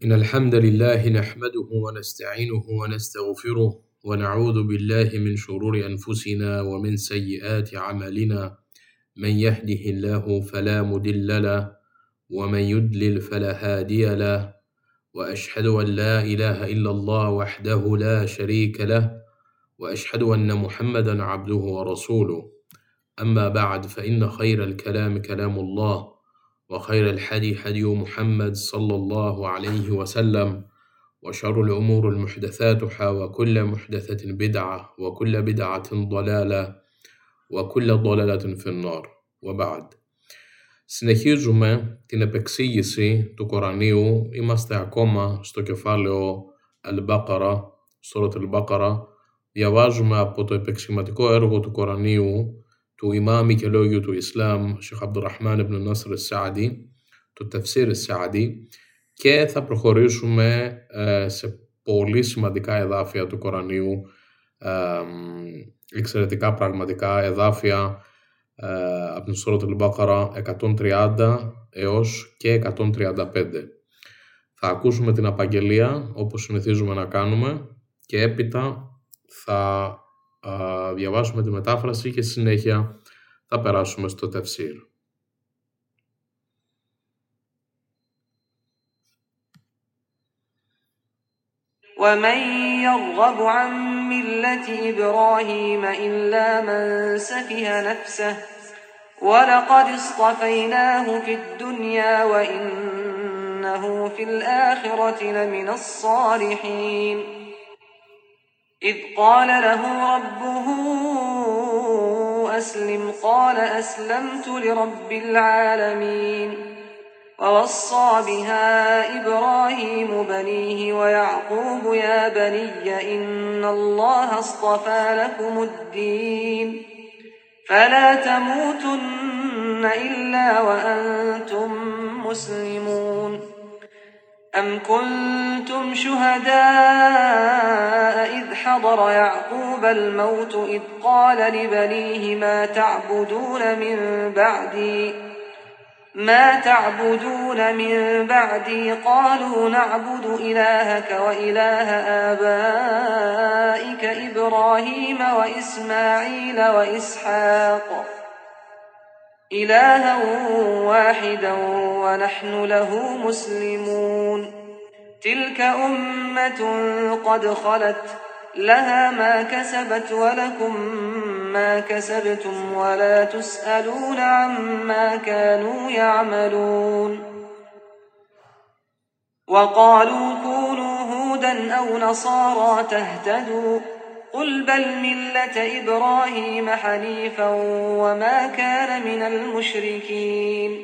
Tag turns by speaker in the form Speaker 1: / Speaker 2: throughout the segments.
Speaker 1: إن الحمد لله نحمده ونستعينه ونستغفره ونعوذ بالله من شرور أنفسنا ومن سيئات أعمالنا من يهده الله فلا مضل له ومن يضلل فلا هادي له وأشهد أن لا إله إلا الله وحده لا شريك له وأشهد أن محمدا عبده ورسوله أما بعد فإن خير الكلام كلام الله وخير الحدي حدي محمد صلى الله عليه وسلم وشر الأمور المحدثاتها وكل محدثة بدعة وكل بدعة ضلالة وكل ضلالة في النار وبعد. Συνεχίζουμε την επεξήγηση του Κορανίου. Είμαστε ακόμα στο κεφάλαιο Al-Baqara, Surat Al-Baqara. Διαβάζουμε από το επεξηγηματικό έργο του Κορανίου του Ιμάμι και λόγιου του Ισλάμ, Σιχ Αμπδουρραχμάν Ιμπν Νάσρ Σααντί, του Ταφσίρ Σααντί, και θα προχωρήσουμε σε πολύ σημαντικά εδάφια του Κορανίου, εξαιρετικά πραγματικά εδάφια από την Σούρα Al-Baqara 130 έως και 135. Θα ακούσουμε την απαγγελία όπως συνηθίζουμε να κάνουμε και έπειτα θα διαβάσουμε τη μετάφραση και στη συνέχεια θα περάσουμε στο ταφσίρ.
Speaker 2: وَمَنْ يَرْغَبُ عَنْ مِلَّةِ إِبْرَاهِيمَ إِلَّا مَنْ سَفِهَ نَفْسَهُ وَلَقَدِ اصْطَفَيْنَاهُ فِي الدُّنْيَا وَإِنَّهُ فِي الْآخِرَةِ لَمِنَ الصَّالِحِينَ إِذْ قَالَ لَهُ رَبُّهُ أَسْلِمْ قَالَ أَسْلَمْتُ لِرَبِّ الْعَالَمِينَ وَوَصَّى بِهَا إِبْرَاهِيمُ بَنِيهِ وَيَعْقُوبُ يَا بَنِيَّ إِنَّ اللَّهَ اصْطَفَى لَكُمُ الدِّينَ فَلَا تَمُوتُنَّ إِلَّا وَأَنْتُمْ مُسْلِمُونَ أَمْ كُنْتُمْ شُهَدَاءَ إِذْ حَضَرَ يَعْقُوبَ الْمَوْتُ إِذْ قَالَ لِبَنِيهِ مَا تعبدون من بعدي قالوا نعبد إلهك وإله آبائك إبراهيم وإسماعيل وإسحاق إلها واحدا ونحن له مسلمون تلك أمة قد خلت لها ما كسبت ولكم ما كسبتم ولا تسألون عما كانوا يعملون وقالوا كونوا هودا أو نصارى تهتدوا قل بل ملة إبراهيم حنيفا وما كان من المشركين.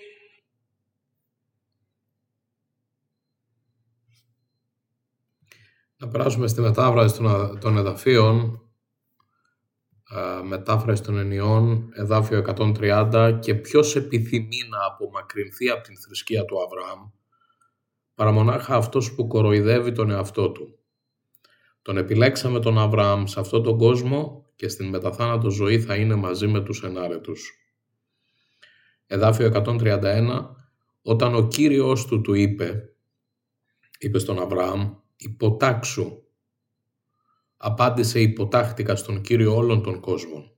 Speaker 1: Να περάσουμε στη μετάφραση των εδαφίων, μετάφραση των ενιών, εδάφιο 130. Και ποιος επιθυμεί να απομακρυνθεί από την θρησκεία του Αβραάμ, παρά μονάχα αυτός που κοροϊδεύει τον εαυτό του. Τον επιλέξαμε τον Αβραάμ σε αυτόν τον κόσμο και στην μεταθάνατο ζωή θα είναι μαζί με τους ενάρετους. Εδάφιο 131. Όταν ο Κύριος του είπε στον Αβραάμ, υποτάξου. Απάντησε, υποτάχτηκα στον Κύριο όλων των κόσμων.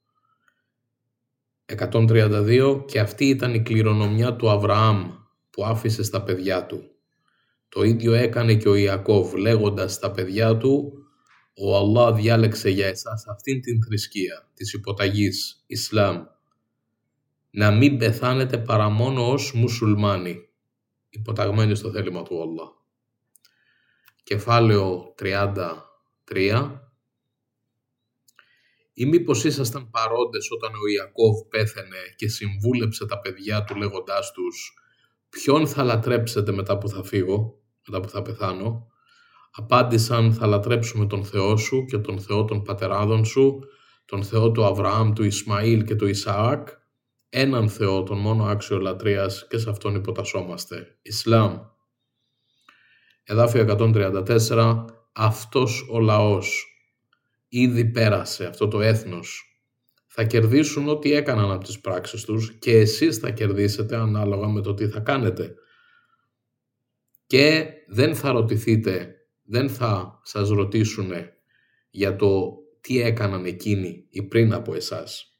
Speaker 1: 132. Και αυτή ήταν η κληρονομιά του Αβραάμ που άφησε στα παιδιά του. Το ίδιο έκανε και ο Ιακώβ, λέγοντας στα παιδιά του, ο Allah διάλεξε για εσάς αυτήν την θρησκεία της υποταγής, Ισλάμ, να μην πεθάνετε παρά μόνο ως μουσουλμάνοι, υποταγμένοι στο θέλημα του Allah. Κεφάλαιο 33. Ή μήπως ήσασταν παρόντες όταν ο Ιακώβ πέθαινε και συμβούλεψε τα παιδιά του λέγοντάς τους, ποιον θα λατρέψετε μετά που θα φύγω, μετά που θα πεθάνω? Απάντησαν, θα λατρέψουμε τον Θεό σου και τον Θεό των πατεράδων σου, τον Θεό του Αβραάμ, του Ισμαήλ και του Ισαάκ, έναν Θεό, τον μόνο άξιο λατρείας, και σε αυτόν υποτασσόμαστε. Ισλάμ. Εδάφιο 134. Αυτός ο λαός ήδη πέρασε, αυτό το έθνος. Θα κερδίσουν ό,τι έκαναν από τις πράξεις τους και εσείς θα κερδίσετε ανάλογα με το τι θα κάνετε. και δεν θα ρωτηθείτε, δεν θα σας ρωτήσουν για το τι έκαναν εκείνοι ή πριν από εσάς.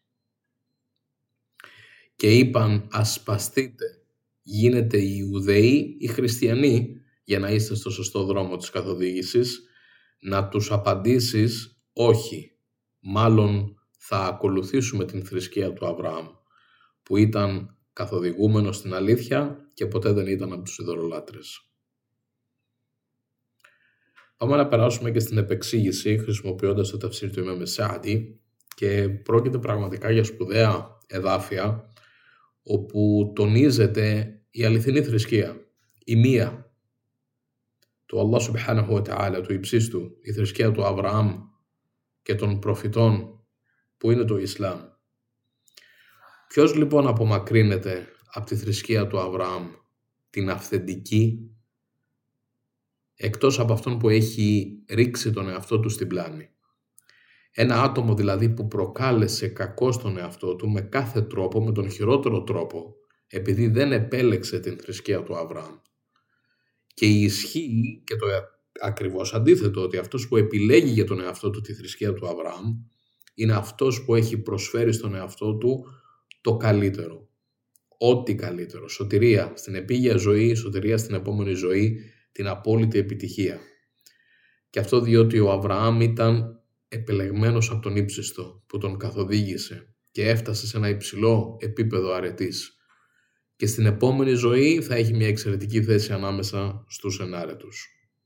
Speaker 1: Και είπαν, ας σπαστείτε, γίνετε οι Ιουδαίοι ή Χριστιανοί για να είστε στο σωστό δρόμο της καθοδήγησης. Να τους απαντήσεις, όχι, μάλλον θα ακολουθήσουμε την θρησκεία του Αβραάμ, που ήταν καθοδηγούμενος στην αλήθεια και ποτέ δεν ήταν από τους ειδωλολάτρες. Πάμε να περάσουμε και στην επεξήγηση χρησιμοποιώντας το ταφσίρ του Ιμάμ Σααντί, και πρόκειται πραγματικά για σπουδαία εδάφια όπου τονίζεται η αληθινή θρησκεία, η μία του Allah Subhanahu wa Ta'ala, του υψίστου, η θρησκεία του Αβραάμ και των προφητών, που είναι το Ισλάμ. Ποιος λοιπόν απομακρύνεται από τη θρησκεία του Αβραάμ, την αυθεντική, εκτός από αυτόν που έχει ρίξει τον εαυτό του στην πλάνη? Ένα άτομο δηλαδή που προκάλεσε κακό στον εαυτό του με κάθε τρόπο, με τον χειρότερο τρόπο, επειδή δεν επέλεξε την θρησκεία του Αβραάμ. Και ισχύει και το ακριβώς αντίθετο, ότι αυτός που επιλέγει για τον εαυτό του τη θρησκεία του Αβραάμ είναι αυτός που έχει προσφέρει στον εαυτό του το καλύτερο. Ό,τι καλύτερο. Σωτηρία στην επίγεια ζωή, σωτηρία στην επόμενη ζωή, την απόλυτη επιτυχία. Και αυτό διότι ο Αβραάμ ήταν επιλεγμένος από τον ύψιστο που τον καθοδήγησε και έφτασε σε ένα υψηλό επίπεδο αρετής. Και στην επόμενη ζωή θα έχει μια εξαιρετική θέση ανάμεσα στους ενάρετους.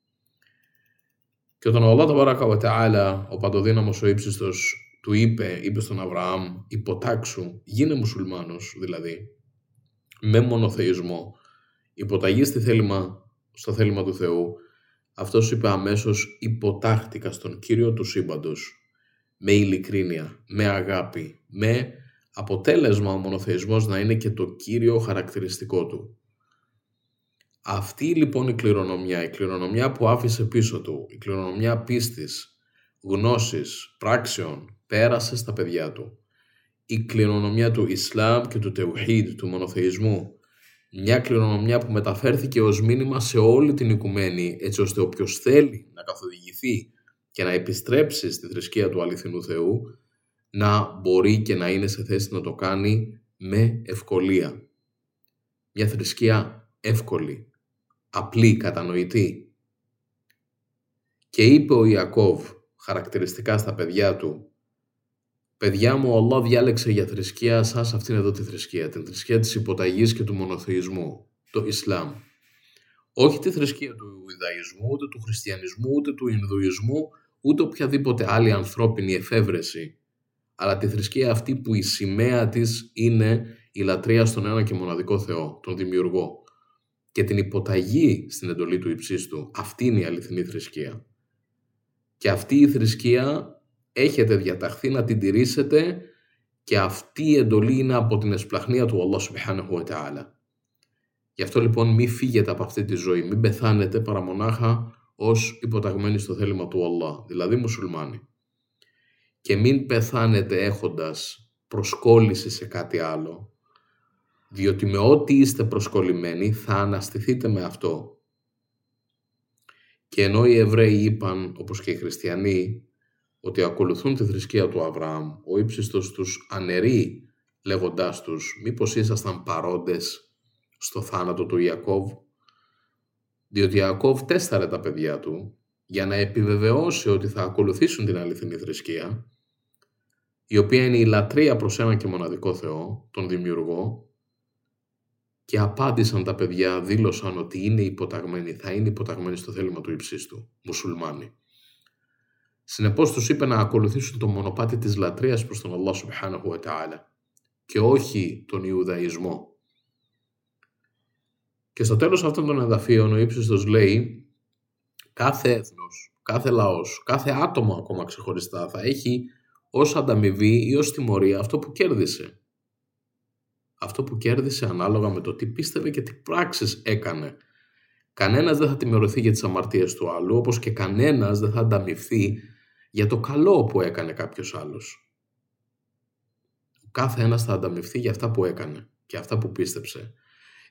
Speaker 1: Και όταν ο Allah Ταμπάρακα βα Ταάλα, ο παντοδύναμος ο ύψιστος, του είπε στον Αβραάμ, υποτάξου, γίνε μουσουλμάνος δηλαδή, με μονοθεϊσμό, υποταγή στο θέλημα του Θεού, αυτός είπε αμέσως, υποτάχτηκα στον Κύριο του σύμπαντος, με ειλικρίνεια, με αγάπη, με αποτέλεσμα ο μονοθεϊσμός να είναι και το κύριο χαρακτηριστικό του. Αυτή λοιπόν η κληρονομιά που άφησε πίσω του, η κληρονομιά πίστης, γνώσης, πράξεων, πέρασε στα παιδιά του. Η κληρονομιά του Ισλάμ και του Τεουχίδ, του μονοθεϊσμού, μια κληρονομιά που μεταφέρθηκε ως μήνυμα σε όλη την οικουμένη, έτσι ώστε όποιος θέλει να καθοδηγηθεί και να επιστρέψει στη θρησκεία του αληθινού Θεού, να μπορεί και να είναι σε θέση να το κάνει με ευκολία. Μια θρησκεία εύκολη, απλή, κατανοητή. Και είπε ο Ιακώβ χαρακτηριστικά στα παιδιά του, παιδιά μου, ο Allah διάλεξε για θρησκεία σας αυτήν εδώ τη θρησκεία, την θρησκεία της υποταγής και του μονοθεϊσμού, το Ισλάμ. Όχι τη θρησκεία του Ιουδαϊσμού, ούτε του Χριστιανισμού, ούτε του Ινδουισμού, ούτε οποιαδήποτε άλλη ανθρώπινη εφεύρεση, αλλά τη θρησκεία αυτή που η σημαία της είναι η λατρεία στον ένα και μοναδικό Θεό, τον Δημιουργό, και την υποταγή στην εντολή του υψίστου. Αυτή είναι η αληθινή θρησκεία. Και αυτή η θρησκεία έχετε διαταχθεί να την τηρήσετε, και αυτή η εντολή είναι από την εσπλαχνία του Allah Subhanahu wa Ta'ala. Γι' αυτό λοιπόν μη φύγετε από αυτή τη ζωή, μην πεθάνετε παρά μονάχα ως υποταγμένοι στο θέλημα του Allah, δηλαδή μουσουλμάνοι. Και μην πεθάνετε έχοντας προσκόλληση σε κάτι άλλο, διότι με ό,τι είστε προσκολλημένοι θα αναστηθείτε με αυτό. Και ενώ οι Εβραίοι είπαν, όπως και οι Χριστιανοί, ότι ακολουθούν τη θρησκεία του Αβραάμ, ο ύψιστος τους αναιρεί λέγοντάς τους, μήπως ήσασταν παρόντες στο θάνατο του Ιακώβ? Διότι Ιακώβ τέσταρε τα παιδιά του για να επιβεβαιώσει ότι θα ακολουθήσουν την αληθινή θρησκεία, η οποία είναι η λατρεία προς έναν και μοναδικό Θεό, τον Δημιουργό, και απάντησαν τα παιδιά, δήλωσαν ότι είναι υποταγμένοι, θα είναι υποταγμένοι στο θέλημα του υψίστου, μουσουλμάνοι. Συνεπώς τους είπε να ακολουθήσουν το μονοπάτι της λατρείας προς τον Allah Subhanahu wa Ta'ala και όχι τον Ιουδαϊσμό. Και στο τέλος αυτών των εδαφίων ο ύψιστος λέει, κάθε έθνος, κάθε λαός, κάθε άτομο ακόμα ξεχωριστά θα έχει ως ανταμοιβή ή ως τιμωρία αυτό που κέρδισε. Αυτό που κέρδισε ανάλογα με το τι πίστευε και τι πράξεις έκανε. Κανένας δεν θα τιμωρηθεί για τις αμαρτίες του άλλου, όπως και κανένας δεν θα ανταμοιβθεί για το καλό που έκανε κάποιος άλλος. Ο κάθε ένας θα ανταμοιβθεί για αυτά που έκανε και αυτά που πίστεψε.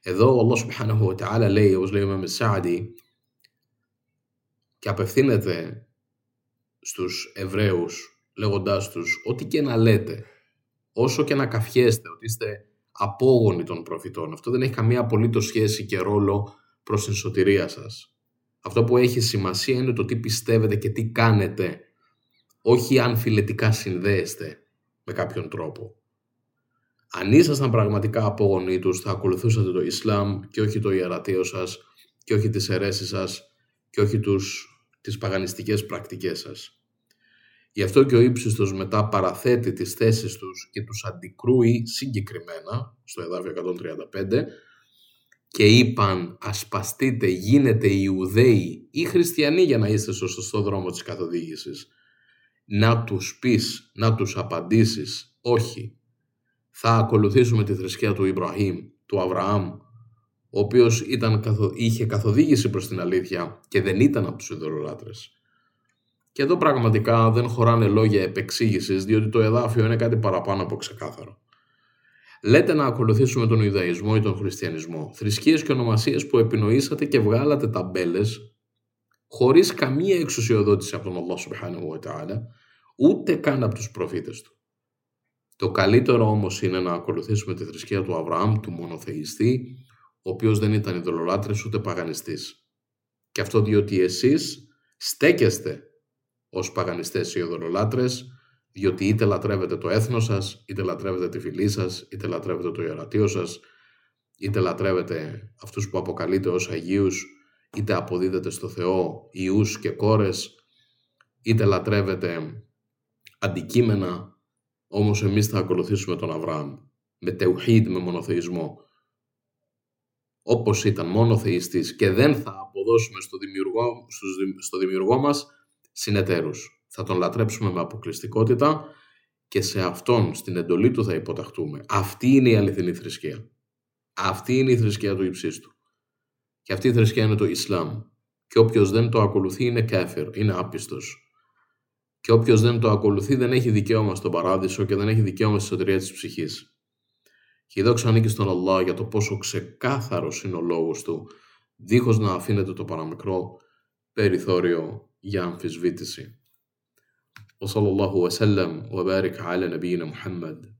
Speaker 1: Εδώ ο Allah subhanahu wa ta'ala λέει, όπως λέει ο Imam Sa'di, και απευθύνεται στους Εβραίους λέγοντάς τους ό,τι και να λέτε, όσο και να καφιέστε ότι είστε απόγονοι των προφητών, αυτό δεν έχει καμία απολύτως σχέση και ρόλο προς την σωτηρία σας. Αυτό που έχει σημασία είναι το τι πιστεύετε και τι κάνετε, όχι αν φιλετικά συνδέεστε με κάποιον τρόπο. Αν ήσασταν πραγματικά απόγονοι τους, θα ακολουθούσατε το Ισλάμ και όχι το ιερατείο σας και όχι τις αιρέσεις σας και όχι τις παγανιστικές πρακτικές σας. Γι' αυτό και ο ύψιστος μετά παραθέτει τις θέσεις τους και τους αντικρούει συγκεκριμένα στο εδάφιο 135 και είπαν ασπαστείτε, γίνετε Ιουδαίοι ή Χριστιανοί για να είστε στο σωστό δρόμο της καθοδήγησης. Να τους πεις, να τους απαντήσεις, όχι. Θα ακολουθήσουμε τη θρησκεία του Ιμπραήμ, του Αβραάμ, ο οποίος είχε καθοδήγηση προς την αλήθεια και δεν ήταν από τους ειδωλολάτρες. Και εδώ πραγματικά δεν χωράνε λόγια επεξήγησης, διότι το εδάφιο είναι κάτι παραπάνω από ξεκάθαρο. Λέτε να ακολουθήσουμε τον Ιουδαϊσμό ή τον Χριστιανισμό, θρησκείες και ονομασίες που επινοήσατε και βγάλατε ταμπέλες, χωρίς καμία εξουσιοδότηση από τον Allah subhanahu wa ta'ala, ούτε καν από τους προφήτες του. Το καλύτερο όμως είναι να ακολουθήσουμε τη θρησκεία του Αβραάμ, του μονοθεϊστή, ο οποίος δεν ήταν ειδωλολάτρης ούτε παγανιστής. Και αυτό διότι εσείς στέκεστε ως παγανιστές ή ειδωλολάτρες, διότι είτε λατρεύετε το έθνος σας, είτε λατρεύετε τη φυλή σας, είτε λατρεύετε το ιερατείο σας, είτε λατρεύετε αυτούς που αποκαλείτε ως Αγίους, είτε αποδίδετε στο Θεό ιούς και κόρες, είτε λατρεύετε αντικείμενα, όμως εμείς θα ακολουθήσουμε τον Αβραάμ, με τεουχίδ, με μονοθεϊσμό. Όπως ήταν μονοθεϊστής και δεν θα αποδώσουμε στο δημιουργό μας συνεταίρους. Θα τον λατρέψουμε με αποκλειστικότητα και σε αυτόν, στην εντολή του θα υποταχτούμε. Αυτή είναι η αληθινή θρησκεία. Αυτή είναι η θρησκεία του υψίστου. Και αυτή η θρησκεία είναι το Ισλάμ. Και όποιος δεν το ακολουθεί είναι κάφιρ, είναι άπιστος. Και όποιος δεν το ακολουθεί δεν έχει δικαίωμα στον παράδεισο και δεν έχει δικαίωμα στη σωτηρία της ψυχής. Και η δόξα ανήκει στον Allah για το πόσο ξεκάθαρος είναι ο λόγος του, δίχως να αφήνεται το παραμικρό περιθώριο για αμφισβήτηση. وصلى الله وسلم وبارك على نبينا محمد